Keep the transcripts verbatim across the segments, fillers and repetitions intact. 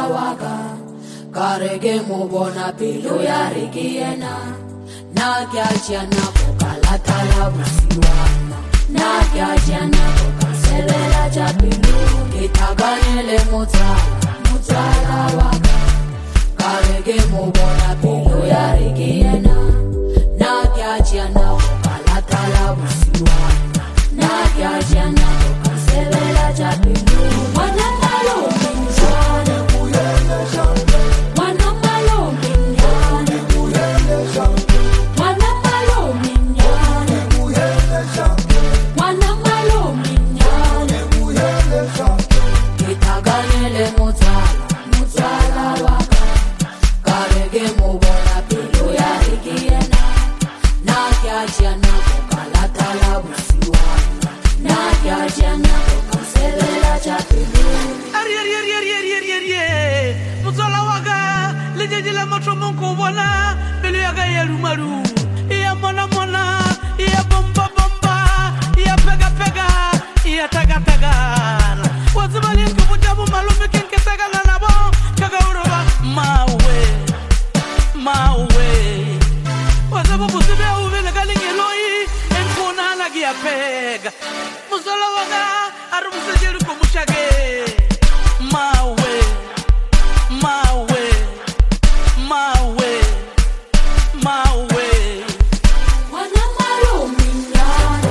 waka karege mobona pelo ya regiena na kya chana kokala tala busiwana na kya chana kokasebela cha pelo itaganele mutala mutala waka karege mobona pelo ya regiena na kya chana kokala tala busiwana na kya chana kokasebela cha pelo wana malo minjana kuyele jambe wana malo minjana kuyele jambe wana malo minjana kuyele jambe wana malo minjana kuyele jambe itaganele mutala mutala waka karege mobona pelo ya regiena na kya chana kokala tala busiwana na kya chana kokasebela cha pelo ari ari ari ari ari ari ari mutala waka lejeje la moto monko bona pelo ya ga yerumaru ya mona mona ya bomba bomba ya pega pega ya taga taga wazibali kubujabu malume kinke taga na nabo kaga uroba mawe mawe wazabu kusibe uvele galingeloi enkona lagi ya pega mutala waka arumsejeru kumushage mawe mawe mawe mawe wana malo minjana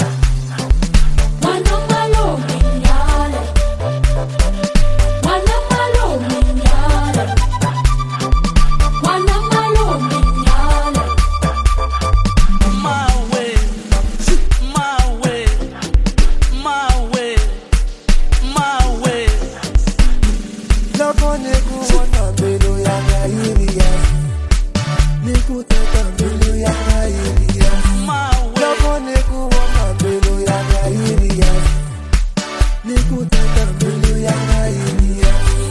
wana malo minjana wana malo minjana wana malo minjana mawe mawe mawe mawe Loko niku wana mbelu ya ngairia Niku teka mbelu ya ngairia mawe Loko niku wana mbelu ya ngairia Niku teka mbelu ya ngairia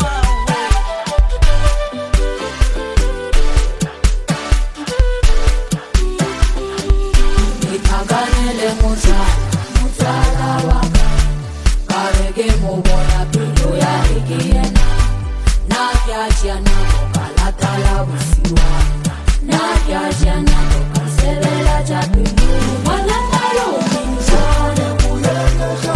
itaganele mutala mutala waka karege mobona pelo ya regiena na kya chana kokala tala busiwana na kya chana kokasebela cha pelo wana malo minjana Kuyele jambe